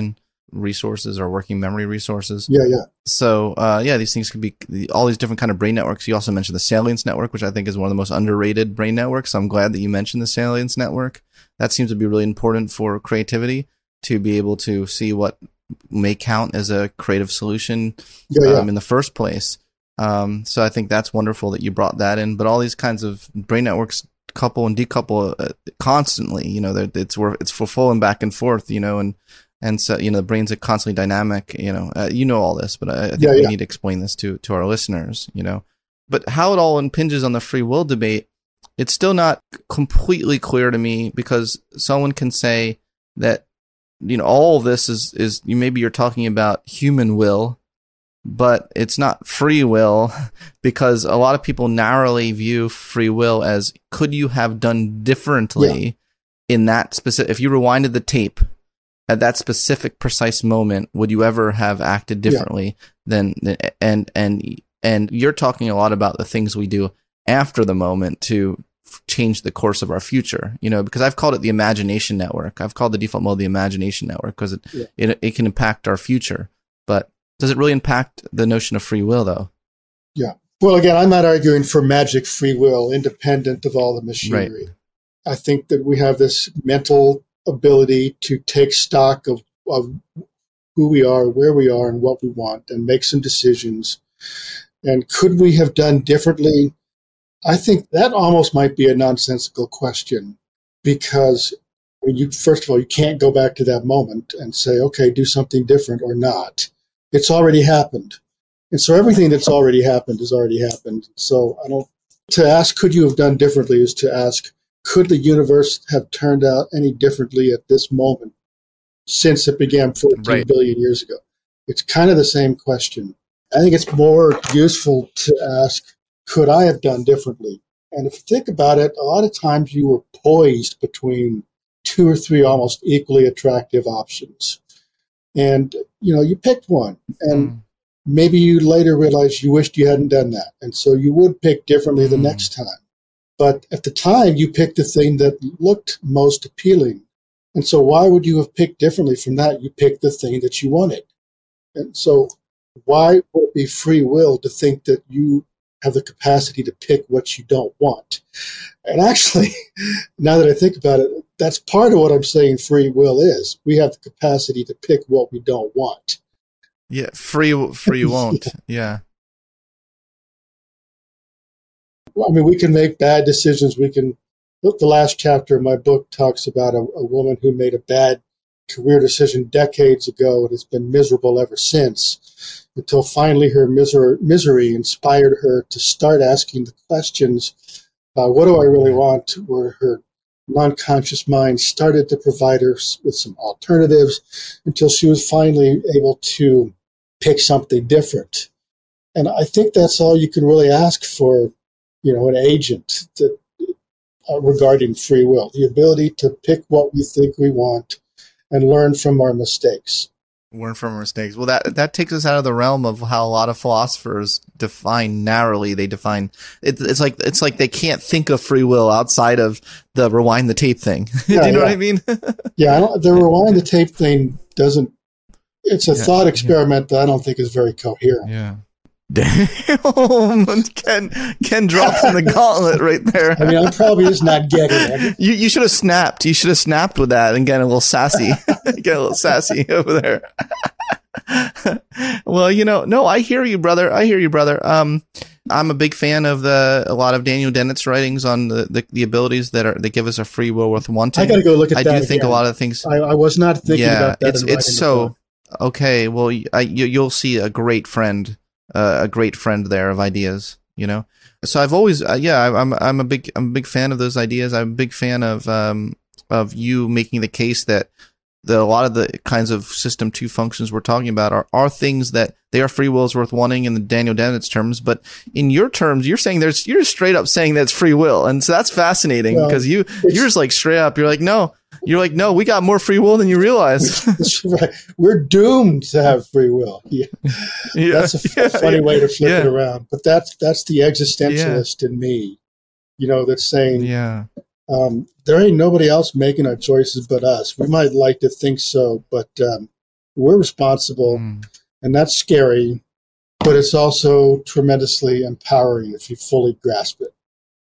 resources or working memory resources. Yeah, yeah. So, uh, yeah, these things could be all these different kind of brain networks. You also mentioned the Salience Network, which I think is one of the most underrated brain networks. So I'm glad that you mentioned the Salience Network. That seems to be really important for creativity, to be able to see what may count as a creative solution yeah, yeah. Um, in the first place. Um, so I think that's wonderful that you brought that in. But all these kinds of brain networks couple and decouple uh, constantly. You know, it's it's flowing back and forth. You know, and and so you know the brain's a constantly dynamic. You know, uh, you know all this, but I, I think yeah, we yeah. need to explain this to to our listeners. You know, but how it all impinges on the free will debate, it's still not completely clear to me, because someone can say that, you know, all of this is, is you maybe you're talking about human will, but it's not free will, because a lot of people narrowly view free will as, could you have done differently yeah. in that specific, if you rewinded the tape at that specific precise moment, would you ever have acted differently yeah. than, and, and, and you're talking a lot about the things we do after the moment to change the course of our future, you know, because I've called it the imagination network. I've called the default mode the imagination network, because it, yeah. it it can impact our future. But does it really impact the notion of free will, though? Yeah. Well, again, I'm not arguing for magic free will, independent of all the machinery. Right. I think that we have this mental ability to take stock of, of who we are, where we are, and what we want, and make some decisions. And could we have done differently? I think that almost might be a nonsensical question, because I mean, you, first of all, you can't go back to that moment and say, okay, do something different or not. It's already happened. And so everything that's already happened has already happened. So I don't, to ask, could you have done differently, is to ask, could the universe have turned out any differently at this moment since it began fourteen right. billion years ago? It's kind of the same question. I think it's more useful to ask, could I have done differently? And if you think about it, a lot of times you were poised between two or three almost equally attractive options. And, you know, you picked one. And mm. maybe you later realized you wished you hadn't done that. And so you would pick differently mm. the next time. But at the time, you picked the thing that looked most appealing. And so why would you have picked differently from that? You picked the thing that you wanted. And so why would it be free will to think that you have the capacity to pick what you don't want? And actually, now that I think about it, that's part of what I'm saying free will is. We have the capacity to pick what we don't want. Yeah, free free won't. Yeah. Well, I mean, we can make bad decisions. We can look, the last chapter of my book talks about a, a woman who made a bad career decision decades ago and has been miserable ever since, until finally her miser- misery inspired her to start asking the questions, uh, what do I really want? Where her non-conscious mind started to provide her with some alternatives until she was finally able to pick something different. And I think that's all you can really ask for, you know, an agent that, uh, regarding free will, the ability to pick what we think we want and learn from our mistakes. Learn from our mistakes. Well, that that takes us out of the realm of how a lot of philosophers define narrowly. They define it, it's like it's like they can't think of free will outside of the rewind the tape thing. Yeah, Do you know yeah. what I mean? yeah, I don't, the rewind the tape thing doesn't. It's a yeah, thought experiment yeah. that I don't think is very coherent. Yeah. Damn, Ken, Ken dropped in the gauntlet right there. I mean, I'm probably just not getting it. You you should have snapped. You should have snapped with that and get a little sassy. Get a little sassy over there. Well, you know, no, I hear you, brother. I hear you, brother. Um, I'm a big fan of the a lot of Daniel Dennett's writings on the, the, the abilities that are that give us a free will worth wanting. I got to go look at I that. I do think again. a lot of things. I, I was not thinking yeah, about that. It's it's so okay. Well, I, you, you'll see a great friend. Uh, a great friend there of ideas, you know. So I've always, uh, yeah, I'm I'm a big I'm a big fan of those ideas. I'm a big fan of um of you making the case that the a lot of the kinds of system two functions we're talking about are are things that they are free wills worth wanting in the Daniel Dennett's terms, but in your terms, you're saying there's you're straight up saying that's free will, and so that's fascinating well, because you you're just like straight up. You're like no. You're like, no, we got more free will than you realize. That's right. We're doomed to have free will. Yeah. yeah. That's a f- yeah, funny yeah. way to flip yeah. it around. But that's that's the existentialist yeah. in me, you know, that's saying, yeah, um, there ain't nobody else making our choices but us. We might like to think so, but um, we're responsible, mm. and that's scary, but it's also tremendously empowering if you fully grasp it.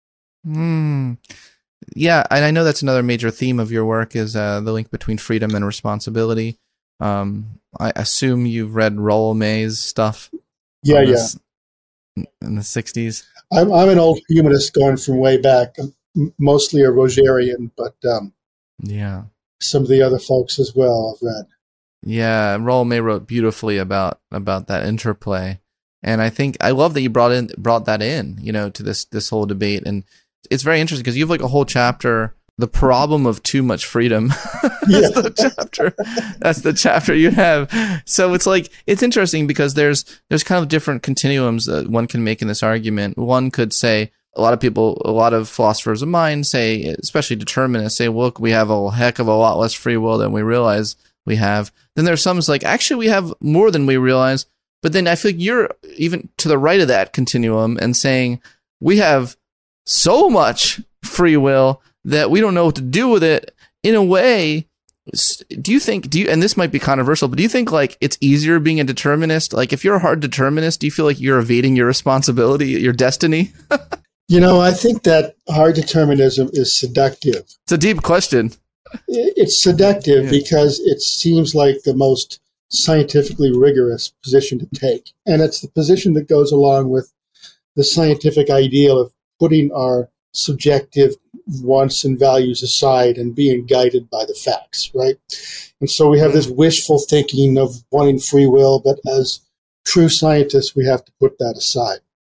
Mm. Yeah, and I know that's another major theme of your work is uh, the link between freedom and responsibility. Um, I assume you've read Rollo May's stuff. Yeah, this, yeah. In the sixties. I'm I'm an old humanist going from way back. I'm mostly a Rogerian, but um, yeah, some of the other folks as well I've read. Yeah, Rollo May wrote beautifully about about that interplay, and I think I love that you brought in brought that in, you know, to this this whole debate, and it's very interesting because you have like a whole chapter, the problem of too much freedom. That's yeah. the chapter. That's the chapter you have. So it's like it's interesting because there's there's kind of different continuums that one can make in this argument. One could say a lot of people, a lot of philosophers of mind say, especially determinists, say, look, we have a heck of a lot less free will than we realize we have. Then there's some like, actually, we have more than we realize. But then I feel like you're even to the right of that continuum and saying we have so much free will that we don't know what to do with it. In a way, do you think, do you, and this might be controversial, but do you think like it's easier being a determinist? Like if you're a hard determinist, do you feel like you're evading your responsibility, your destiny? You know, I think that hard determinism is seductive. It's a deep question. It's seductive yeah. because it seems like the most scientifically rigorous position to take. And it's the position that goes along with the scientific ideal of putting our subjective wants and values aside and being guided by the facts, right? And so we have this wishful thinking of wanting free will, but as true scientists, we have to put that aside.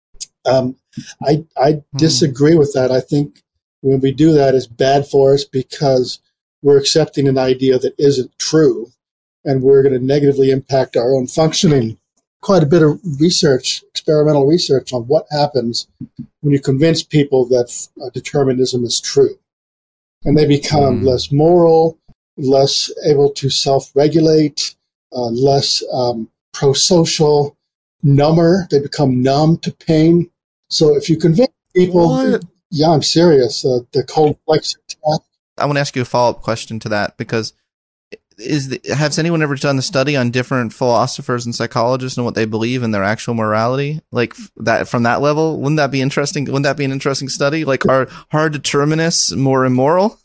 Um, I, I disagree with that. I think when we do that, it's bad for us because we're accepting an idea that isn't true, and we're going to negatively impact our own functioning. Quite a bit of research, experimental research on what happens when you convince people that uh, determinism is true. And they become mm. less moral, less able to self-regulate, uh, less um, pro-social, number. They become numb to pain. So if you convince people, what? yeah, I'm serious, uh, the cold flex attack. I want to ask you a follow-up question to that because Is the, has anyone ever done a study on different philosophers and psychologists and what they believe in their actual morality? Like that from that level, wouldn't that be interesting? Wouldn't that be an interesting study? Like, are hard determinists more immoral?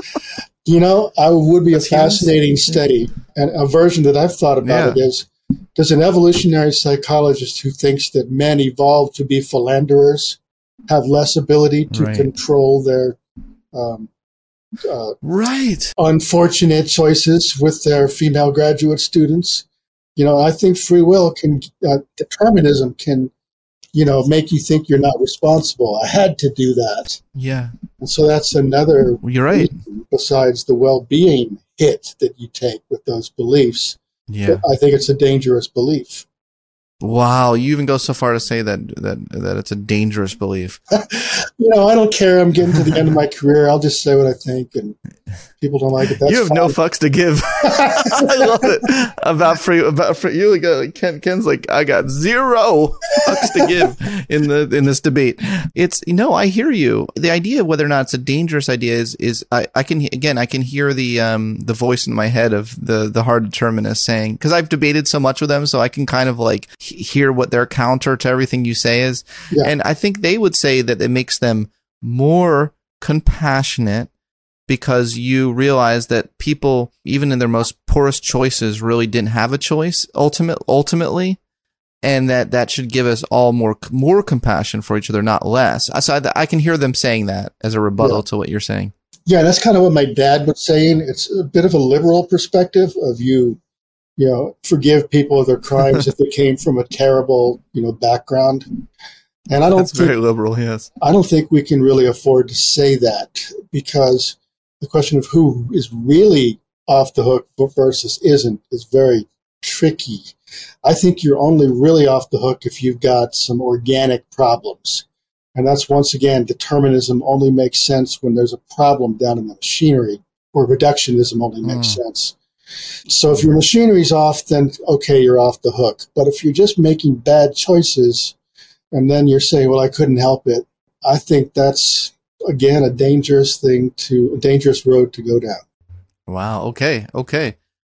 You know, I would be That's a fascinating humans? study, and a version that I've thought about yeah. it is: does an evolutionary psychologist who thinks that men evolved to be philanderers have less ability to right. control their um, Uh, right. unfortunate choices with their female graduate students? You know, I think free will can, uh, determinism can, you know, make you think you're not responsible. I had to do that. Yeah. And so that's another, you're right. Besides the well-being hit that you take with those beliefs. Yeah. I think it's a dangerous belief. Wow, you even go so far to say that that that it's a dangerous belief. You know, I don't care. I'm getting to the end of my career. I'll just say what I think, and people don't like it. That's you have fine. No fucks to give. I love it about free. About free. You like Ken. Ken's like, I got zero fucks to give in the in this debate. It's you know, I hear you. The idea of whether or not it's a dangerous idea is is I, I can again I can hear the um the voice in my head of the the hard determinist saying, because I've debated so much with them, so I can kind of like hear what their counter to everything you say is. Yeah. And I think they would say that it makes them more compassionate because you realize that people, even in their most poorest choices, really didn't have a choice ultimate, ultimately. And that that should give us all more more compassion for each other, not less. So I, I can hear them saying that as a rebuttal yeah. to what you're saying. Yeah, that's kind of what my dad was saying. It's a bit of a liberal perspective of you You know, forgive people of their crimes if they came from a terrible, you know, background. And I don't That's think, very liberal, yes. I don't think we can really afford to say that, because the question of who is really off the hook versus isn't is very tricky. I think you're only really off the hook if you've got some organic problems. And that's, once again, determinism only makes sense when there's a problem down in the machinery, or reductionism only makes mm. sense. So if your machinery's off, then okay, you're off the hook. But if you're just making bad choices and then you're saying, well, I couldn't help it, I think that's, again, a dangerous thing to, a dangerous road to go down. Wow. Okay. Okay.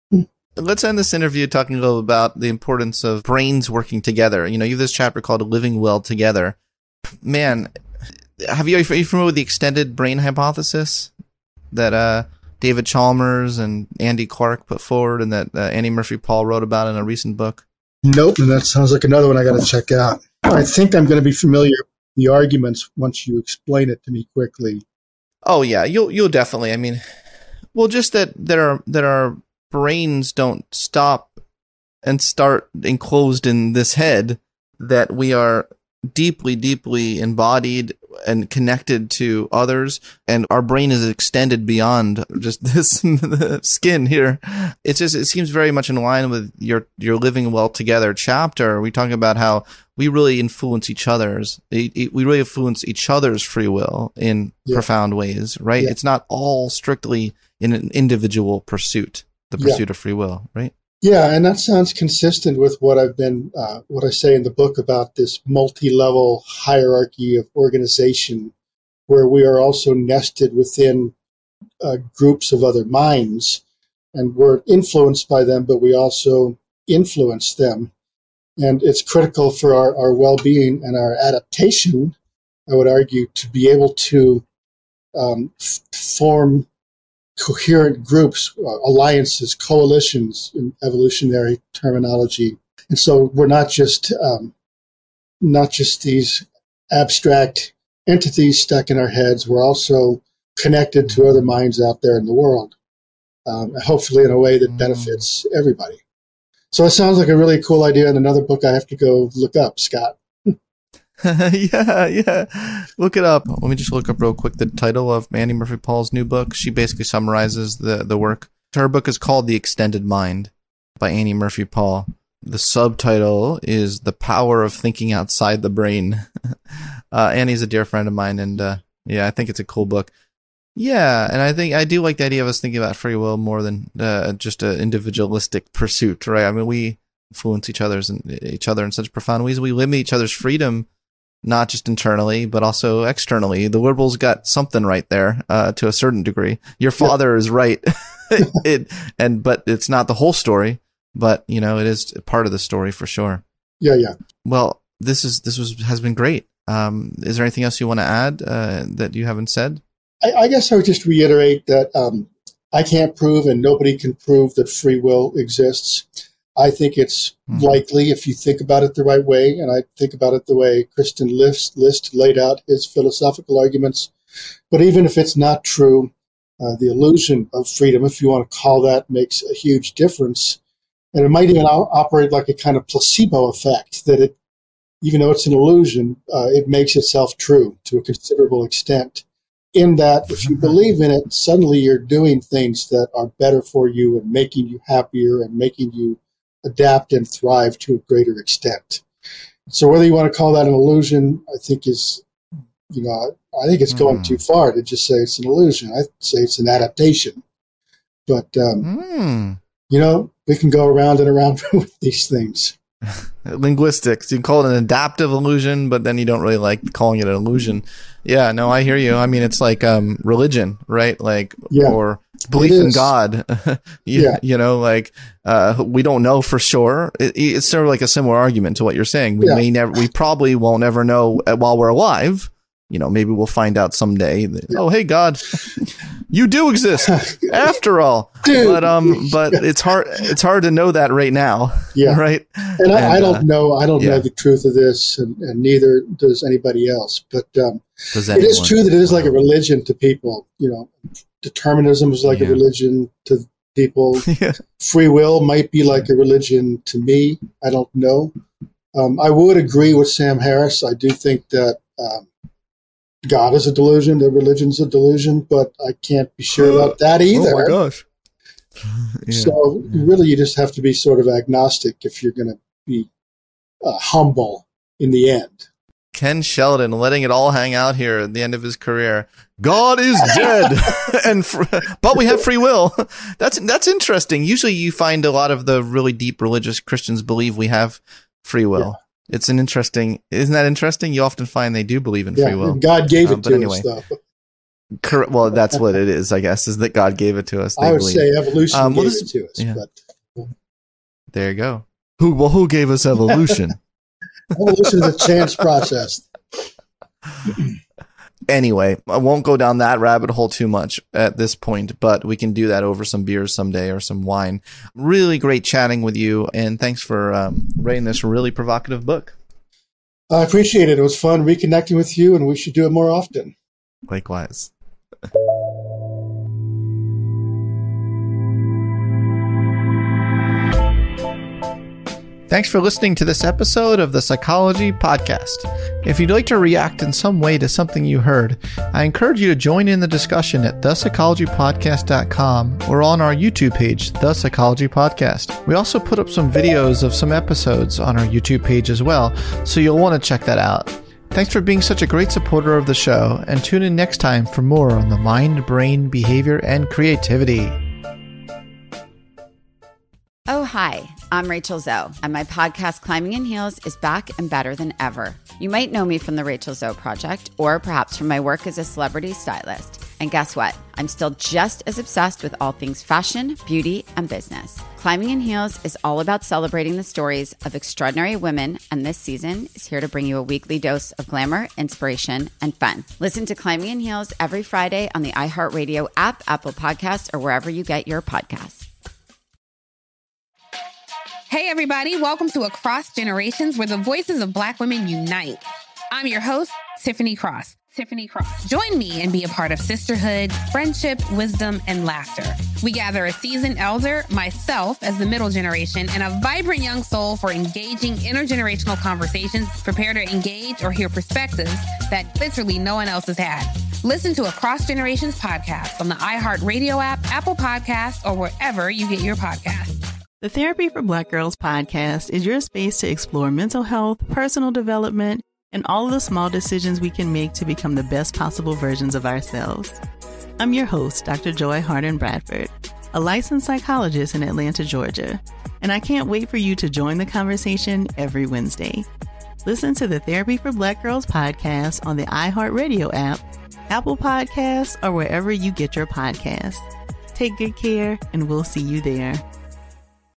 let's end this interview talking a little about the importance of brains working together. You know, you have this chapter called Living Well Together. Man, have you, are you familiar with the extended brain hypothesis that uh, David Chalmers and Andy Clark put forward and that uh, Annie Murphy-Paul wrote about in a recent book? Nope, and that sounds like another one I got to check out. I think I'm going to be familiar with the arguments once you explain it to me quickly. Oh yeah, you'll you'll definitely. I mean, well, just that that our that our brains don't stop and start enclosed in this head, that we are deeply, deeply embodied and connected to others, and our brain is extended beyond just this skin here. It's just, it seems very much in line with your your Living Well Together chapter. We talk about how we really influence each other's, we really influence each other's free will in yeah. profound ways, right? Yeah. It's not all strictly in an individual pursuit, the pursuit yeah. of free will, right? Yeah, and that sounds consistent with what I've been, uh, what I say in the book about this multi-level hierarchy of organization, where we are also nested within uh, groups of other minds, and we're influenced by them, but we also influence them. And it's critical for our, our well-being and our adaptation, I would argue, to be able to um, f- form coherent groups, uh, alliances, coalitions in evolutionary terminology. And so we're not just um, not just these abstract entities stuck in our heads. We're also connected to other minds out there in the world, um, hopefully in a way that benefits everybody. So it sounds like a really cool idea, and another book I have to go look up, Scott. yeah, yeah. Look it up. Let me just look up real quick the title of Annie Murphy-Paul's new book. She basically summarizes the, the work. Her book is called The Extended Mind by Annie Murphy-Paul. The subtitle is The Power of Thinking Outside the Brain. uh, Annie's a dear friend of mine, and uh, yeah, I think it's a cool book. Yeah, and I think I do like the idea of us thinking about free will more than uh, just an individualistic pursuit, right? I mean, we influence each other's and each other in such profound ways. We limit each other's freedom, not just internally, but also externally. The liberals got something right there, uh, to a certain degree. Your father yeah. is right, it, and but it's not the whole story. But you know, it is part of the story for sure. Yeah, yeah. Well, this is this was has been great. Um, is there anything else you want to add uh, that you haven't said? I, I guess I would just reiterate that um, I can't prove, and nobody can prove, that free will exists. I think it's mm-hmm. likely if you think about it the right way, and I think about it the way Kristen List, List laid out his philosophical arguments. But even if it's not true, uh, the illusion of freedom, if you want to call that, makes a huge difference. And it might even o- operate like a kind of placebo effect, that it, even though it's an illusion, uh, it makes itself true to a considerable extent. In that, if you believe in it, suddenly you're doing things that are better for you and making you happier and making you adapt and thrive to a greater extent. So whether you want to call that an illusion, I think is, you know, I think it's going mm. too far to just say it's an illusion. I'd say it's an adaptation. But, um, mm. you know, we can go around and around with these things. Linguistics. You can call it an adaptive illusion, but then you don't really like calling it an illusion. Yeah, no, I hear you. I mean, it's like um, religion, right? Like, yeah, or belief in God. you, yeah. you know, like uh, we don't know for sure. It, it's sort of like a similar argument to what you're saying. We yeah. may never, we probably won't ever know while we're alive. You know, maybe we'll find out someday that, yeah. oh, hey, God, you do exist after all. Dude. But um, but it's hard. It's hard to know that right now. Yeah. Right. And, and I, I don't uh, know. I don't yeah. know the truth of this, and, and neither does anybody else. But um, it is true that it is like a religion to people. You know, determinism is like yeah. a religion to people. yeah. Free will might be like a religion to me. I don't know. Um, I would agree with Sam Harris. I do think that. Um, God is a delusion, the religion's a delusion, but I can't be sure about that either. Oh my gosh. Yeah. So really you just have to be sort of agnostic if you're going to be uh, humble in the end. Ken Sheldon letting it all hang out here at the end of his career. God is dead, and fr- but we have free will. That's that's interesting. Usually you find a lot of the really deep religious Christians believe we have free will. Yeah. It's an interesting, isn't that interesting? You often find they do believe in yeah, free will. God gave it um, to anyway, us, though. Cor- well, that's what it is, I guess, is that God gave it to us. They I would believe. say evolution um, well, gave this, it to us. Yeah. But There you go. Who well, who gave us evolution? Evolution is a chance process. Anyway, I won't go down that rabbit hole too much at this point, but we can do that over some beers someday or some wine. Really great chatting with you, and thanks for um, writing this really provocative book. I appreciate it. It was fun reconnecting with you, and we should do it more often. Likewise. Thanks for listening to this episode of the Psychology Podcast. If you'd like to react in some way to something you heard, I encourage you to join in the discussion at the psychology podcast dot com or on our YouTube page, The Psychology Podcast. We also put up some videos of some episodes on our YouTube page as well, so you'll want to check that out. Thanks for being such a great supporter of the show, and tune in next time for more on the mind, brain, behavior, and creativity. Oh, hi, I'm Rachel Zoe, and my podcast, Climbing in Heels, is back and better than ever. You might know me from the Rachel Zoe Project, or perhaps from my work as a celebrity stylist. And guess what? I'm still just as obsessed with all things fashion, beauty, and business. Climbing in Heels is all about celebrating the stories of extraordinary women, and this season is here to bring you a weekly dose of glamour, inspiration, and fun. Listen to Climbing in Heels every Friday on the iHeartRadio app, Apple Podcasts, or wherever you get your podcasts. Hey, everybody. Welcome to Across Generations, where the voices of Black women unite. I'm your host, Tiffany Cross. Tiffany Cross. Join me and be a part of sisterhood, friendship, wisdom, and laughter. We gather a seasoned elder, myself as the middle generation, and a vibrant young soul for engaging intergenerational conversations. Prepare to engage or hear perspectives that literally no one else has had. Listen to Across Generations podcast on the iHeartRadio app, Apple Podcasts, or wherever you get your podcasts. The Therapy for Black Girls podcast is your space to explore mental health, personal development, and all of the small decisions we can make to become the best possible versions of ourselves. I'm your host, Doctor Joy Harden Bradford, a licensed psychologist in Atlanta, Georgia, and I can't wait for you to join the conversation every Wednesday. Listen to the Therapy for Black Girls podcast on the iHeartRadio app, Apple Podcasts, or wherever you get your podcasts. Take good care, and we'll see you there.